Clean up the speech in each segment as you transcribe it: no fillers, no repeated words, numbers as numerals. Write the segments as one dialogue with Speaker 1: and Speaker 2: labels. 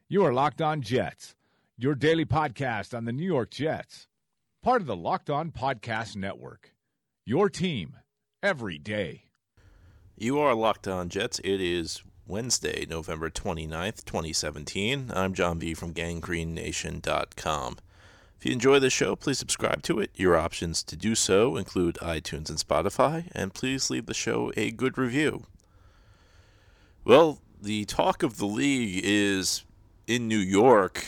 Speaker 1: You are Locked On Jets, your daily podcast on the New York Jets. Part of the Locked On Podcast Network, your team every day.
Speaker 2: You are Locked On Jets. It is Wednesday, November 29th, 2017. I'm John V. from GangreneNation.com. If you enjoy this show, please subscribe to it. Your options to do so include iTunes and Spotify, and please leave the show a good review. Well, the talk of the league is in New York,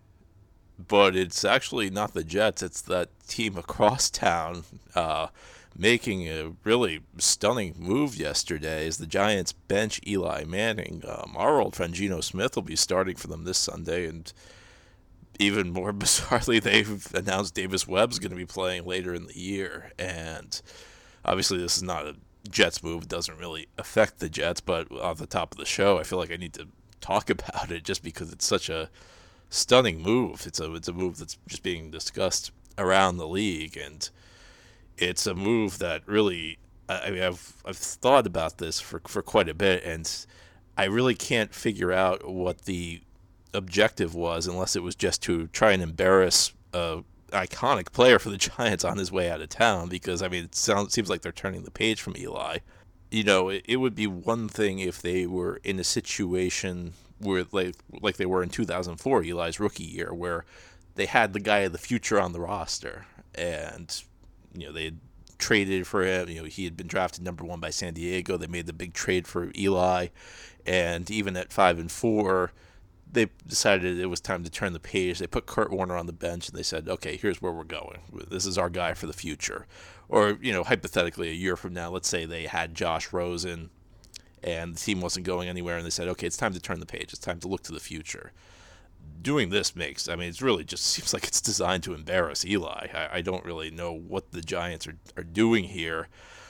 Speaker 2: but it's actually not the Jets. It's that team across town making a really stunning move yesterday as the Giants bench Eli Manning. Our old friend Geno Smith will be starting for them this Sunday, and even more bizarrely, they've announced Davis Webb's going to be playing later in the year. And obviously this is not a Jets move. It doesn't really affect the Jets, but off the top of the show, I feel like I need to talk about it just because it's such a stunning move. It's a move that's just being discussed around the league, and it's a move that really, I've thought about this for quite a bit, and I really can't figure out what the objective was, unless it was just to try and embarrass a iconic player for the Giants on his way out of town, because, I mean, it seems like they're turning the page from Eli. You know, it would be one thing if they were in a situation where, like they were in 2004, Eli's rookie year, where they had the guy of the future on the roster, and, you know, they had traded for him. You know, he had been drafted number 1 by San Diego. They made the big trade for Eli, and even at 5-4, they decided it was time to turn the page. They put Kurt Warner on the bench, and they said, okay, here's where we're going. This is our guy for the future. Or, you know, hypothetically, a year from now, let's say they had Josh Rosen, and the team wasn't going anywhere, and they said, okay, it's time to turn the page. It's time to look to the future. Doing this it's really just seems like it's designed to embarrass Eli. I don't really know what the Giants are doing here.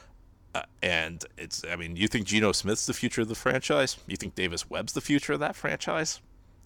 Speaker 2: And you think Geno Smith's the future of the franchise? You think Davis Webb's the future of that franchise?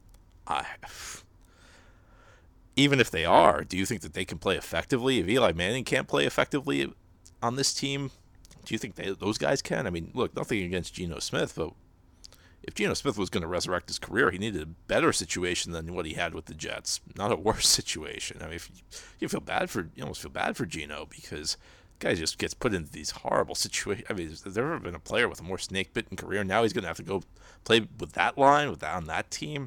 Speaker 2: Even if they are, do you think that they can play effectively? If Eli Manning can't play effectively on this team, do you think those guys can? I mean, look, nothing against Geno Smith, but if Geno Smith was going to resurrect his career, he needed a better situation than what he had with the Jets, not a worse situation. I mean, you almost feel bad for Geno, because the guy just gets put into these horrible situations. I mean, has there ever been a player with a more snake-bitten career? Now he's going to have to go play with that line, on that team.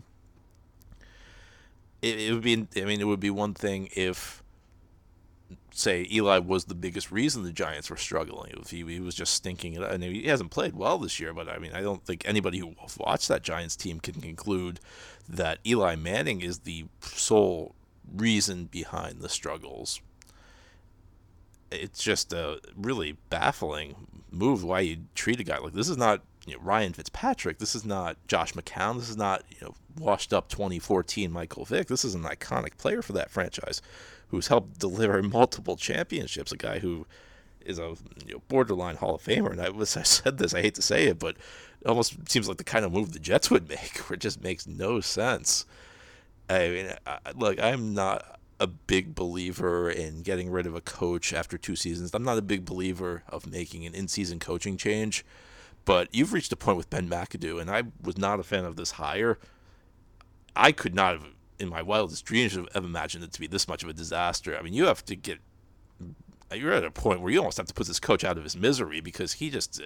Speaker 2: It would be one thing if, say, Eli was the biggest reason the Giants were struggling. If he was just stinking it up. And he hasn't played well this year, but I mean, I don't think anybody who watched that Giants team can conclude that Eli Manning is the sole reason behind the struggles. It's just a really baffling move why you treat a guy like this. Is not Ryan Fitzpatrick. This is not Josh McCown. This is not washed up 2014 Michael Vick. This is an iconic player for that franchise who's helped deliver multiple championships. A guy who is a borderline Hall of Famer. And I said this, I hate to say it, but it almost seems like the kind of move the Jets would make, where it just makes no sense. I mean, look, I'm not a big believer in getting rid of a coach after 2 seasons. I'm not a big believer of making an in-season coaching change. But you've reached a point with Ben McAdoo, and I was not a fan of this hire. I could not have, in my wildest dreams, have imagined it to be this much of a disaster. I mean, you're at a point where you almost have to put this coach out of his misery, because he just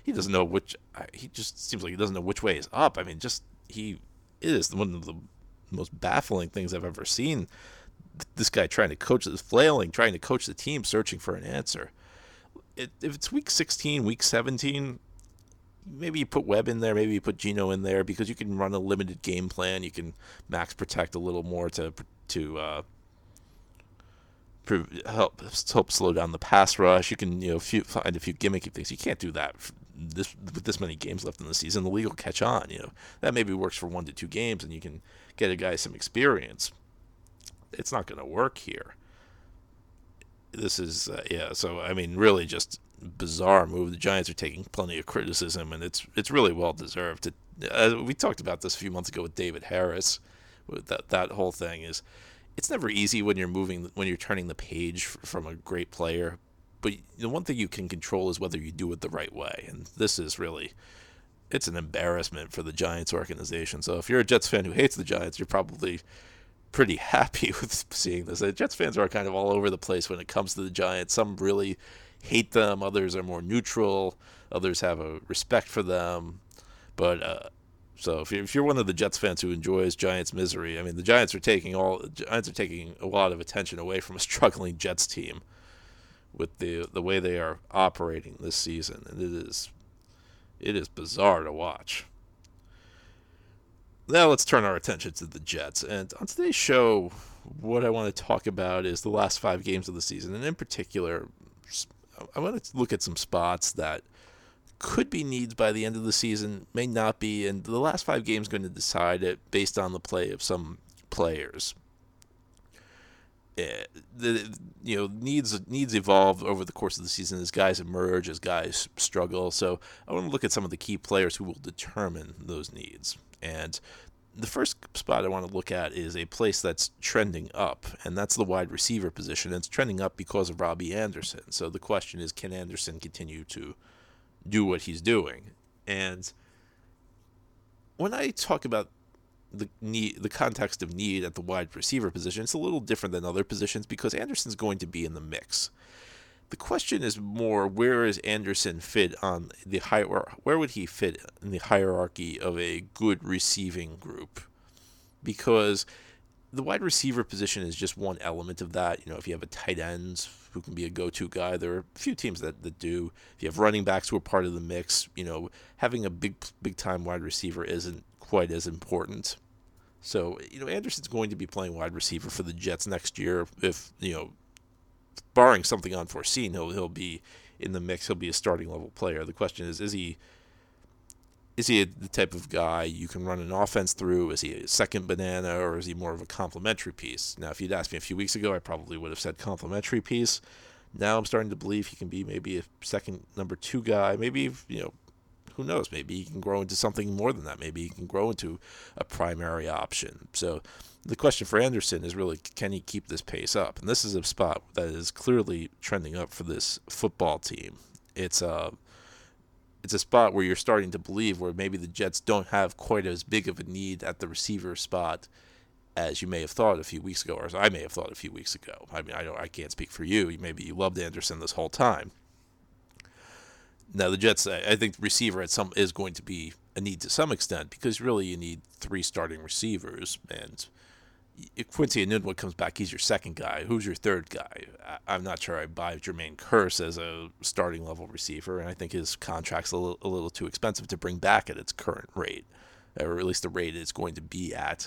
Speaker 2: seems like he doesn't know which way is up. I mean, he is one of the most baffling things I've ever seen. This guy trying to coach the team, searching for an answer. If it's week 16, week 17, maybe you put Webb in there, maybe you put Geno in there, because you can run a limited game plan. You can max protect a little more to help slow down the pass rush. You can find a few gimmicky things. You can't do that with this many games left in the season. The league will catch on. That maybe works for 1 to 2 games, and you can get a guy some experience. It's not going to work here. This is So I mean, really just bizarre move. The Giants are taking plenty of criticism, and it's really well deserved. We talked about this a few months ago with David Harris. That whole thing is, it's never easy when you're turning the page from a great player. But the one thing you can control is whether you do it the right way, and this is really it's an embarrassment for the Giants organization. So if you're a Jets fan who hates the Giants, you're probably pretty happy with seeing this. The Jets fans are kind of all over the place when it comes to the Giants. Some really hate them, others are more neutral, others have a respect for them. But so if you're one of the Jets fans who enjoys Giants misery, I mean, the Giants are taking a lot of attention away from a struggling Jets team with the way they are operating this season, and it is bizarre to watch. Now let's turn our attention to the Jets. And on today's show, what I want to talk about is the last 5 games of the season. And in particular, I want to look at some spots that could be needs by the end of the season, may not be. And the last 5 games are going to decide it based on the play of some players. Needs evolve over the course of the season as guys emerge, as guys struggle. So I want to look at some of the key players who will determine those needs. And the first spot I want to look at is a place that's trending up, and that's the wide receiver position. It's trending up because of Robbie Anderson. So the question is, can Anderson continue to do what he's doing? And when I talk about the context of need at the wide receiver position, it's a little different than other positions because Anderson's going to be in the mix. The question is more, where is Anderson fit on the where would he fit in the hierarchy of a good receiving group? Because the wide receiver position is just one element of that. If you have a tight end who can be a go-to guy, there are a few teams that do. If you have running backs who are part of the mix, having a big time wide receiver isn't quite as important. So, Anderson's going to be playing wide receiver for the Jets next year. If, barring something unforeseen, he'll be in the mix. He'll be a starting level player. The question is he the type of guy you can run an offense through? Is he a second banana, or is he more of a complementary piece? Now, if you'd asked me a few weeks ago, I probably would have said complementary piece. Now I'm starting to believe he can be maybe a second number 2 guy. Maybe, who knows? Maybe he can grow into something more than that. Maybe he can grow into a primary option. So the question for Anderson is really, can he keep this pace up? And this is a spot that is clearly trending up for this football team. It's a spot where you're starting to believe where maybe the Jets don't have quite as big of a need at the receiver spot as you may have thought a few weeks ago, or as I may have thought a few weeks ago. I mean, I can't speak for you. Maybe you loved Anderson this whole time. Now, the Jets, I think receiver is going to be a need to some extent because really you need 3 starting receivers. And if Quincy Enunwa comes back, he's your second guy. Who's your third guy? I'm not sure I buy Jermaine Kearse as a starting level receiver, and I think his contract's a little too expensive to bring back at its current rate, or at least the rate it's going to be at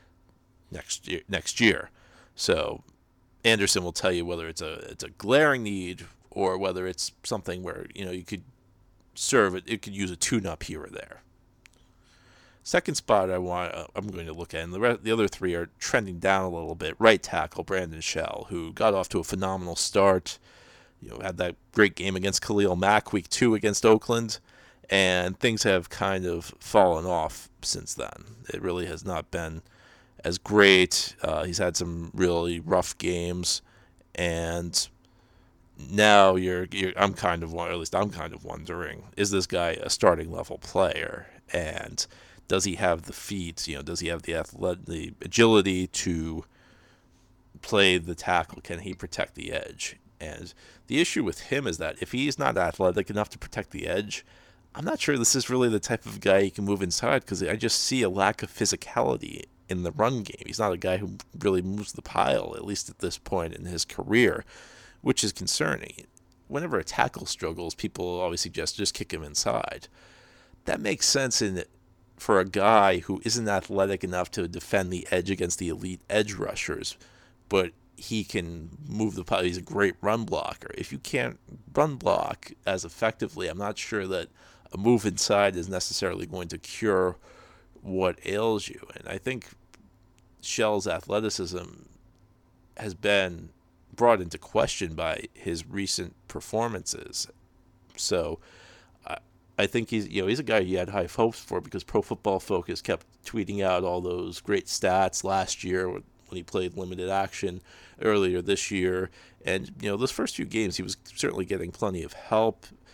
Speaker 2: next year. So Anderson will tell you whether it's a glaring need or whether it's something where you could serve it. It could use a tune-up here or there. Second spot I'm going to look at, and the other 3 are trending down a little bit. Right tackle Brandon Shell, who got off to a phenomenal start. Had that great game against Khalil Mack week 2 against Oakland, and things have kind of fallen off since then. It really has not been as great. He's had some really rough games, and now I'm kind of wondering, is this guy a starting level player? And does he have the feet? Does he have the agility to play the tackle? Can he protect the edge? And the issue with him is that if he's not athletic enough to protect the edge, I'm not sure this is really the type of guy he can move inside, because I just see a lack of physicality in the run game. He's not a guy who really moves the pile, at least at this point in his career, which is concerning. Whenever a tackle struggles, people always suggest just kick him inside. That makes sense for a guy who isn't athletic enough to defend the edge against the elite edge rushers, but he can move the pile. He's a great run blocker. If you can't run block as effectively, I'm not sure that a move inside is necessarily going to cure what ails you. And I think Shell's athleticism has been brought into question by his recent performances. So I think he's a guy you had high hopes for, because Pro Football Focus kept tweeting out all those great stats last year when he played limited action earlier this year. And those first few games he was certainly getting plenty of help.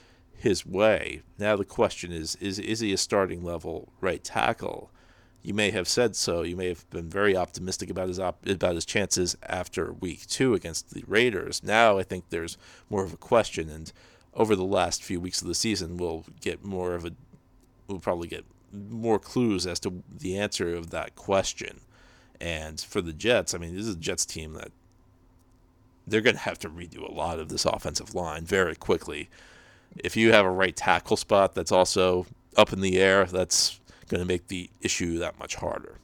Speaker 2: his way. Now the question is he a starting level right tackle? You may have said so. You may have been very optimistic about his chances after week 2 against the Raiders. Now I think there's more of a question, and over the last few weeks of the season, we'll probably get more clues as to the answer of that question. And for the Jets, I mean, this is a Jets team that they're going to have to redo a lot of this offensive line very quickly. If you have a right tackle spot that's also up in the air, that's going to make the issue that much harder.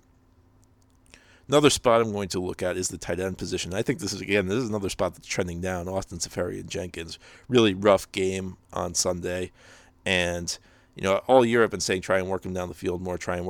Speaker 2: Another spot I'm going to look at is the tight end position. I think this is another spot that's trending down. Austin Seferian-Jenkins, really rough game on Sunday. And, all year I've been saying try and work him down the field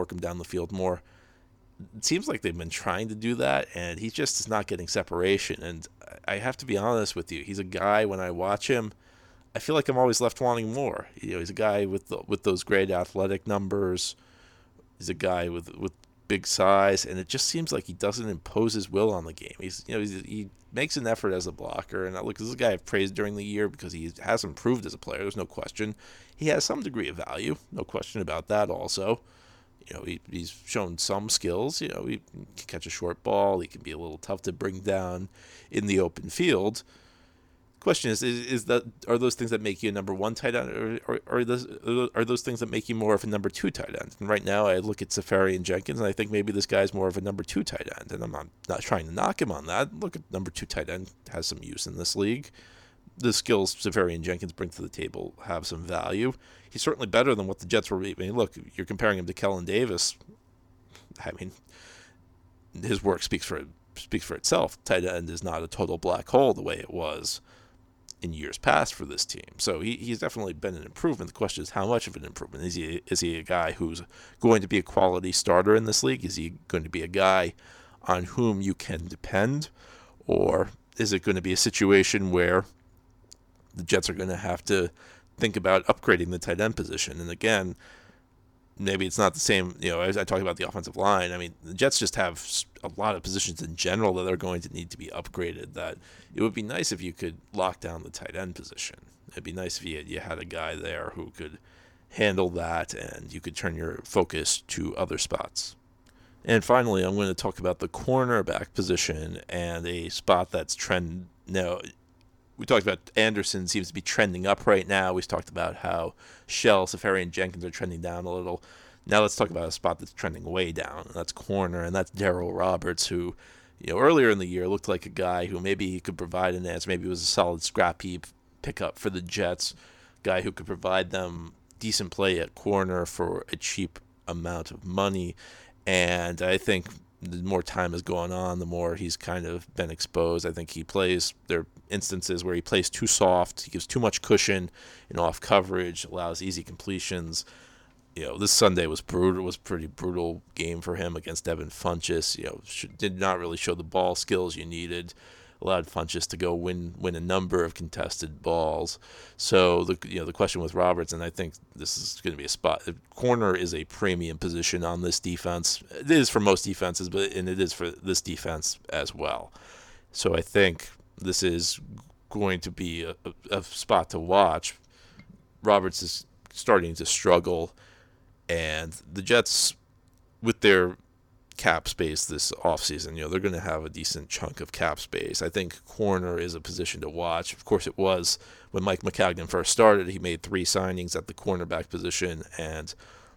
Speaker 2: more. It seems like they've been trying to do that, and he just is not getting separation. And I have to be honest with you, he's a guy, when I watch him, I feel like I'm always left wanting more. He's a guy with those great athletic numbers. He's a guy with big size, and it just seems like he doesn't impose his will on the game. He makes an effort as a blocker, and this is a guy I've praised during the year because he has improved as a player. There's no question. He has some degree of value, no question about that. Also, he's shown some skills. He can catch a short ball. He can be a little tough to bring down in the open field. Question is that, are those things that make you a number 1 tight end, or are those things that make you more of a number 2 tight end? And right now I look at Seferian-Jenkins, and I think maybe this guy's more of a number 2 tight end, and I'm not trying to knock him on that. Look, at number 2 tight end has some use in this league. The skills Seferian-Jenkins bring to the table have some value. He's certainly better than what the Jets were. I mean, look, you're comparing him to Kellen Davis. I mean, his work speaks for itself. Tight end is not a total black hole the way it was in years past for this team. So he's definitely been an improvement. The question is, how much of an improvement? Is he a guy who's going to be a quality starter in this league? Is he going to be a guy on whom you can depend? Or is it going to be a situation where the Jets are going to have to think about upgrading the tight end position? And again, maybe it's not the same, as I talk about the offensive line. I mean, the Jets just have a lot of positions in general that are going to need to be upgraded, that it would be nice if you could lock down the tight end position. It'd be nice if you had a guy there who could handle that and you could turn your focus to other spots. And finally, I'm going to talk about the cornerback position and a spot that's trend. Now, we talked about Anderson seems to be trending up right now. We talked about how Shell, Seferian-Jenkins are trending down a little. Now let's talk about a spot that's trending way down, and that's corner, and that's Darryl Roberts, who, earlier in the year looked like a guy who maybe he could provide an answer. Maybe it was a solid scrap heap pickup for the Jets, guy who could provide them decent play at corner for a cheap amount of money. And I think the more time has gone on, the more he's kind of been exposed. I think there are instances where he plays too soft, he gives too much cushion in off coverage, allows easy completions. This Sunday was pretty brutal game for him against Devin Funchess. Did not really show the ball skills you needed. Allowed Funchess to go win a number of contested balls. So the question with Roberts, and I think this is going to be a spot. Corner is a premium position on this defense. It is for most defenses, and it is for this defense as well. So I think this is going to be a spot to watch. Roberts is starting to struggle, and the Jets, with their cap space this offseason, they're going to have a decent chunk of cap space. I think corner is a position to watch. Of course, it was when Mike Maccagnan first started. He made 3 signings at the cornerback position, and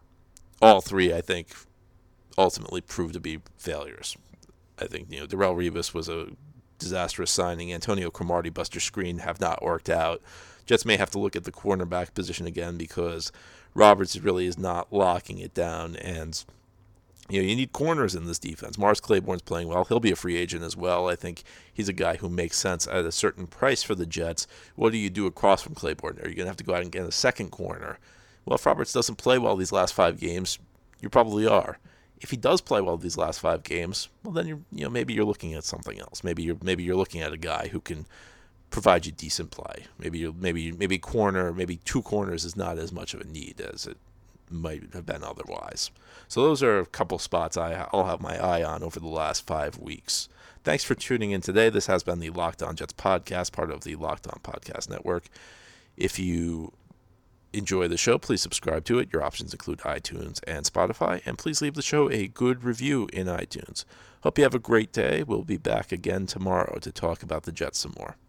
Speaker 2: all 3, I think, ultimately proved to be failures. I think, Darrelle Revis was a disastrous signing. Antonio Cromartie, Buster Skrine have not worked out. Jets may have to look at the cornerback position again because Roberts really is not locking it down, and you need corners in this defense. Morris Claiborne's playing well. He'll be a free agent as well. I think he's a guy who makes sense at a certain price for the Jets. What do you do across from Claiborne? Are you going to have to go out and get a second corner? Well, if Roberts doesn't play well these last 5 games, you probably are. If he does play well these last 5 games, well, then maybe you're looking at something else. Maybe you're looking at a guy who can provide you decent play. Maybe corner, maybe 2 corners is not as much of a need as it might have been otherwise. So those are a couple spots I'll have my eye on over the last 5 weeks. Thanks for tuning in today. This has been the Locked On Jets podcast, part of the Locked On Podcast Network. If you enjoy the show, please subscribe to it. Your options include iTunes and Spotify, and please leave the show a good review in iTunes. Hope you have a great day. We'll be back again tomorrow to talk about the Jets some more.